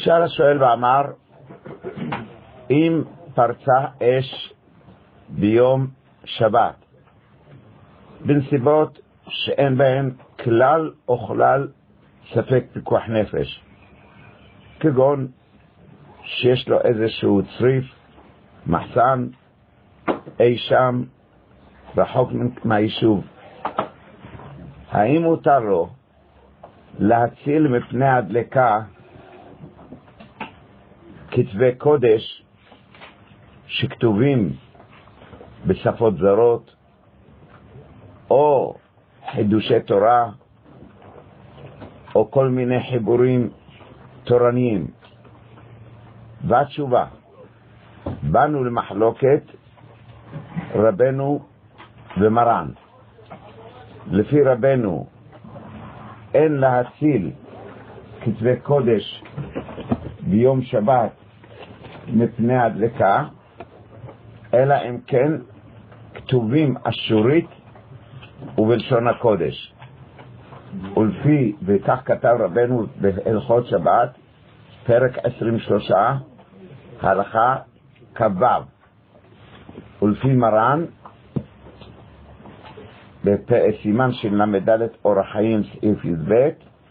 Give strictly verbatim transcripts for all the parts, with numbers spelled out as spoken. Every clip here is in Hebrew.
שאל השואל ואמר, אם פרצה אש ביום שבת בנסיבות שאין בהן כלל או כלל ספק פיקוח נפש, כגון שיש לו איזשהו צריף, מחסן, אי שם רחוק מהיישוב, האם מותר לו להציל מפני הדלקה כתבי קודש שכתובים בשפות זרות או חידושי תורה או כל מיני חיבורים תורניים? והתשובה, באנו למחלוקת רבנו ומרן. לפי רבנו אין להציל כתבי קודש ביום שבת מפני הדלקה, אלא אם כן כתובים אשורית ובלשון הקודש. ולפי, וכך כתב רבנו בהלכות שבת, פרק עשרים ושלוש, הלכה כבב. ולפי מרן, בסימן של למדלת אורח חיים סעיף י"ב,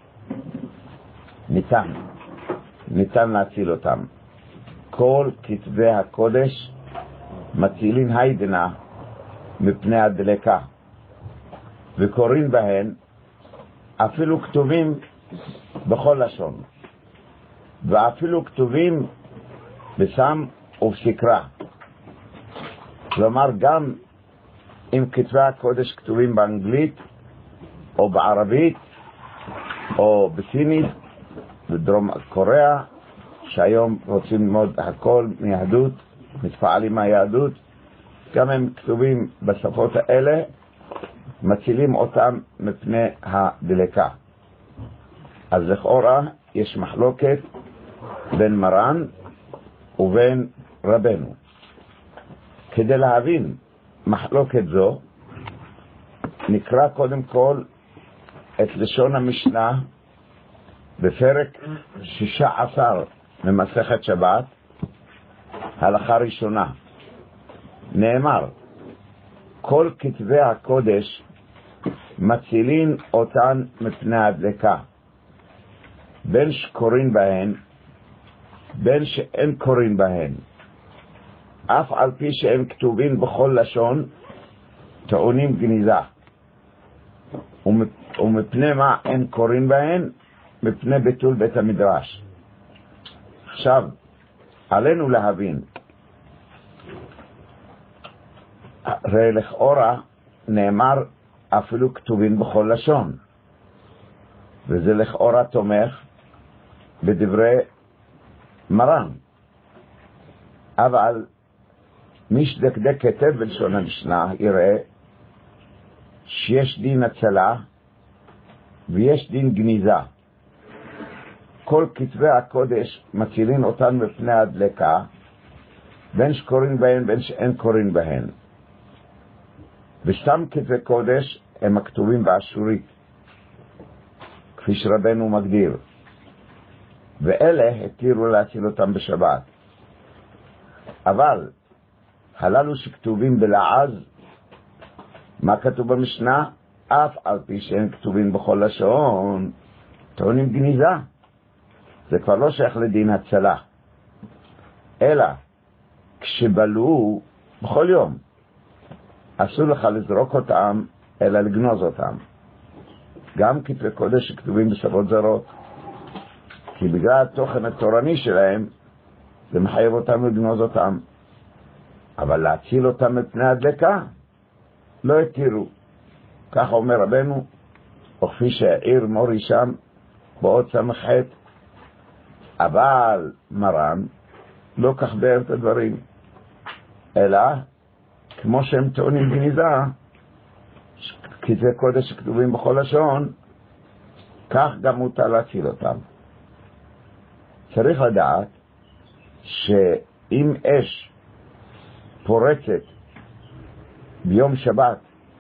ניתן, ניתן להציל אותם. כל כתבי הקודש מצילין היידנה מפני הדלקה, וקוראים בהן אפילו כתובים בכל לשון, ואפילו כתובים בסם ובסקרה. כלומר, גם אם כתבי הקודש כתובים באנגלית או בערבית או בסינית, בדרום קוריאה, שהיום רוצים ללמוד הכל מיהדות, מתפעלים מהיהדות, גם הם כתובים בשפות האלה, מצילים אותם מפני הדלקה. אז לכאורה יש מחלוקת בין מרן ובין רבנו. כדי להבין מחלוקת זו, נקרא קודם כל את לשון המשנה בפרק שישה עשר ממסכת שבת, הלכה ראשונה. נאמר, כל כתבי הקודש מצילין אותן מפני הדלקה, בין שקוראים בהן בין שאין קוראים בהן, אף על פי שהם כתובים בכל לשון, טעונים גניזה. ומפני מה אין קוראים בהן? מפני ביטול בית המדרש. עכשיו עלינו להבין, הרי לכאורה נאמר אפילו כתובים בכל לשון, וזה לכאורה תומך בדברי מרן. אבל מי שדקדק כתב בלשון המשנה יראה שיש דין הצלה ויש דין גניזה. כל כתבי הקודש מצילין אותן מפני הדלקה, בין שקוראים בהן בין שאין קוראים בהן. ושתם כתבי קודש הם הכתובים באשורית, כפי שרבנו מגדיר, ואלה התירו להציל אותם בשבת. אבל הללו שכתובים בלעז, מה כתוב במשנה? אף על פי שהם כתובים בכל לשון, טעונים גניזה. זה כבר לא שייך לדין הצלה, אלא כשבלו בכל יום, אסור לך לזרוק אותם אלא לגנוז אותם. גם כתבי קודש שכתובים בשפות זרות, כי בגלל התוכן התורני שלהם זה מחייב אותם לגנוז אותם. אבל להציל אותם מפני הדלקה לא התירו. כך אומר רבנו, וכפי שהעיר מורי שם באות סמכת. אבל מרן לא כך באר את הדברים, אלא כמו שהם טעונים גניזה, כתבי קודש שכתובים בכל לשון, כך גם מותר להציל אותם. צריך לדעת שאם אש פורצת ביום שבת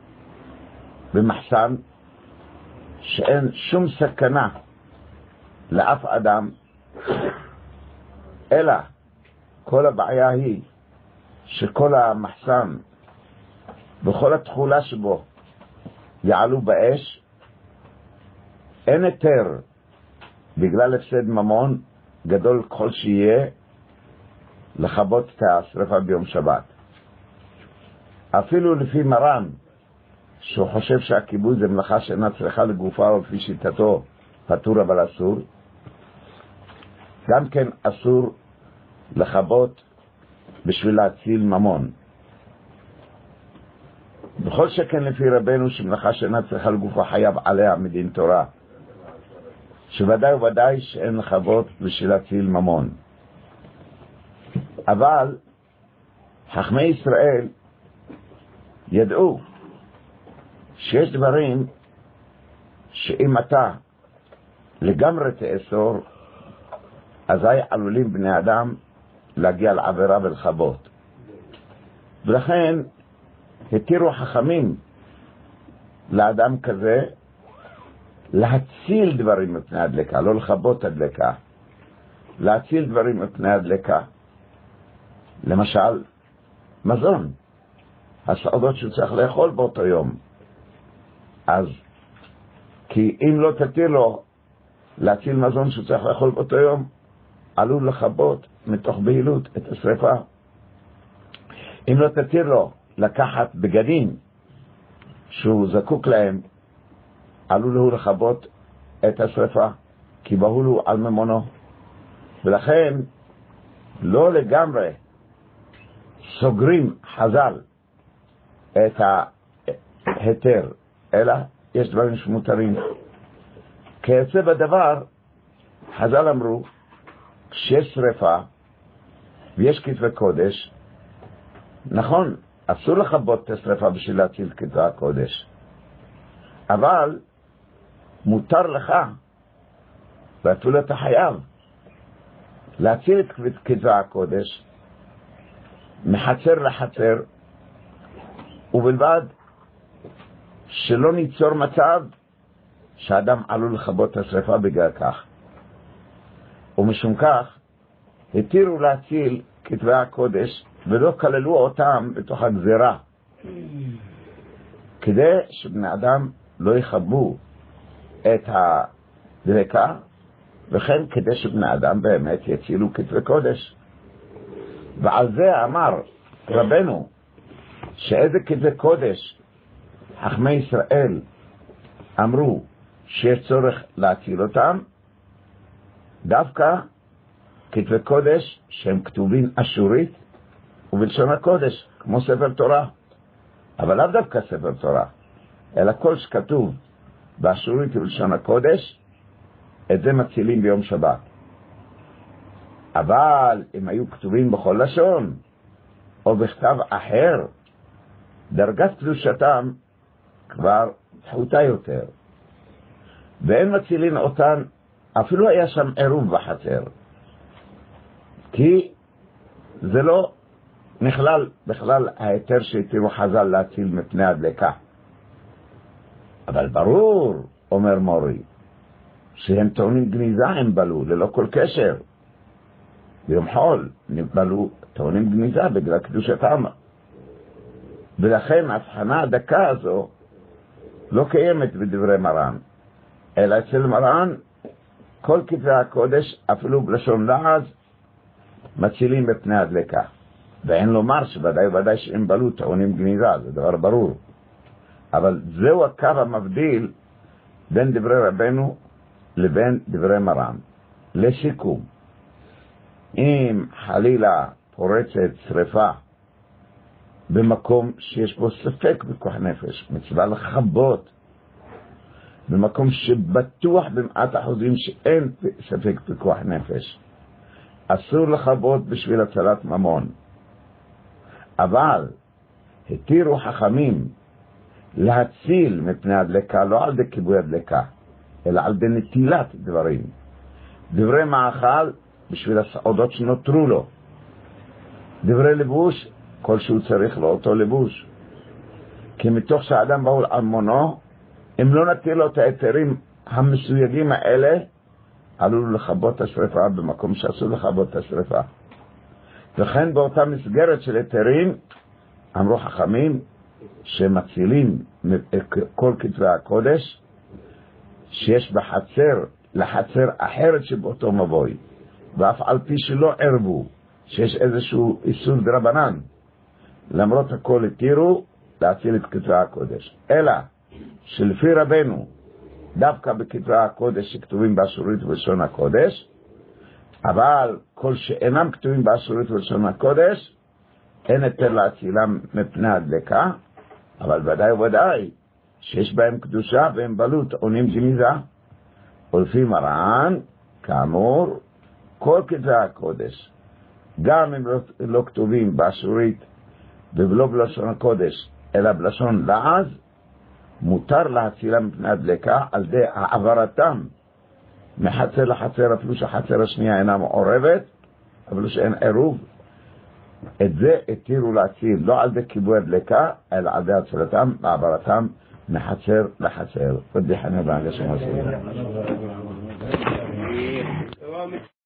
במחסן שאין שום סכנה לאף אדם, אלא כל הבעיה היא שכל המחסן וכל התכולה שבו יעלו באש, אין היתר בגלל הפסד ממון גדול ככל שיהיה לכבות את השריפה ביום שבת. אפילו לפי מרן, שהוא חושב שהכיבוי זה מלאכה שאינה צריכה לגופה, או לפי שיטתו פטור אבל אסור, גם כן אסור לכבות בשביל להציל ממון. בכל שכן לפי רבנו שמלאכה שאינה צריכה לגופה חייב עליה מדין תורה, שוודאי וודאי שאין לכבות בשביל להציל ממון. אבל חכמי ישראל ידעו שיש דברים שאם אתה לגמרי תאסור, אזי עלולים בני אדם להגיע לעבירה ולכבות. ולכן התירו חכמים לאדם כזה להציל דברים מפני הדלקה, לא לכבות הדלקה, להציל דברים מפני הדלקה. למשל, מזון, הסעודות שהוא צריך לאכול באותו יום. אז, כי אם לא תתיר לו להציל מזון שהוא צריך לאכול באותו יום, עלול לכבות מתוך בהילות את השריפה. אם לא תתיר לו לקחת בגדים שהוא זקוק להם, עלול הוא לכבות את השריפה, כי בהול הוא על ממונו. ולכן לא לגמרי סוגרים חז"ל את ההיתר, אלא יש דברים שמותרים. כיוצא בדבר, חז"ל אמרו, כשיש שריפה ויש כתבי קודש, נכון, אסור לכבות את השריפה בשביל להציל כתבי הקודש, אבל מותר לך, ואפילו אתה חייב, להציל את כתבי הקודש מחצר לחצר, ובלבד שלא ניצור מצב שאדם עלול לכבות את השריפה בגלל כך. ומשום כך התירו להציל כתבי הקודש ולא כללו אותם בתוך הגזרה, כדי שבני אדם לא יכבו את הדלקה, וכן כדי שבני אדם באמת יצילו כתבי קודש. ועל זה אמר רבנו שאיזה כתבי קודש חכמי ישראל אמרו שיש צורך להציל אותם, דווקא כתבי קודש שהם כתובים אשורית ובלשון הקודש, כמו ספר תורה. אבל לאו דווקא ספר תורה, אלא כל שכתוב באשורית ובלשון הקודש, את זה מצילים ביום שבת. אבל אם היו כתובים בכל לשון או בכתב אחר, דרגת קדושתם כבר פחותה יותר, ואין מצילין אותן אפילו היה שם עירוב בחצר, כי זה לא נכלל בכלל ההיתר שהתירו חז"ל להציל מפני הדלקה. אבל ברור, אומר מורי, שהם טוענים גניזה, הם בלו ללא כל קשר. ביום חול בלו טוענים גניזה בגלל קדושתם, ולכן ההבחנה הדקה הזו לא קיימת בדברי מרן, אלא אצל מרן כל כתבי הקודש אפילו בלשון לעז מצילים בפני הדלקה. ואין לומר שוודאי וודאי שהם בלו טוענים גניזה, זה דבר ברור. אבל זהו הקו המבדיל בין דברי רבנו לבין דברי מרן. לסיכום, אם חלילה פורצת שריפה במקום שיש בו ספק בכוח נפש, מצווה לכבות, במקום שבטוח במעט אחוזים שאין ספק בכוח נפש, אסור לכבות בשביל הצלת ממון. אבל התירו חכמים להציל מפני הדלקה, לא על די כיבוי הדלקה, אלא על די נטילת דברים, דברי מאכל בשביל הסעודות שנותרו לו, דברי לבוש כל שהוא צריך לו אותו לבוש, כי מתוך שהאדם בהול על מונו, אם לא נטיל לו את היתרים המסויגים האלה, עלול לכבות את השריפה במקום שאסור לכבות את השריפה. וכן באותה מסגרת של היתרים, אמרו חכמים שמצילים כל כתבי הקודש שיש בחצר לחצר אחרת שבאותו מבוי, ואף על פי שלא ערבו, שיש איזשהו איסור דרבנן, למרות הכל התירו להציל את כתבי הקודש. אלא שלפי רבנו, דווקא בכתבי הקודש שכתובים באשורית ובלשון הקודש, אבל כל שאינם כתובים באשורית ובלשון הקודש, אין היתר להצילם מפני הדלקה, אבל ודאי וודאי שיש בהם קדושה והם בלו טעונים גניזה. ולפי מרן, כאמור, כל כתבי הקודש, גם אם לא, לא כתובים באשורית ולא בלשון הקודש, אלא בלשון לעז, מותר להצילם מפני הדלקה על ידי העברתם מחצר לחצר, אפילו שהחצר השנייה אינה מעורבת, אפילו שאין עירוב. את זה התירו להציל, לא על ידי כיבוי הדלקה, אלא על ידי הצלתם ועברתם מחצר לחצר. ודחנה בהנגשם הסביבה.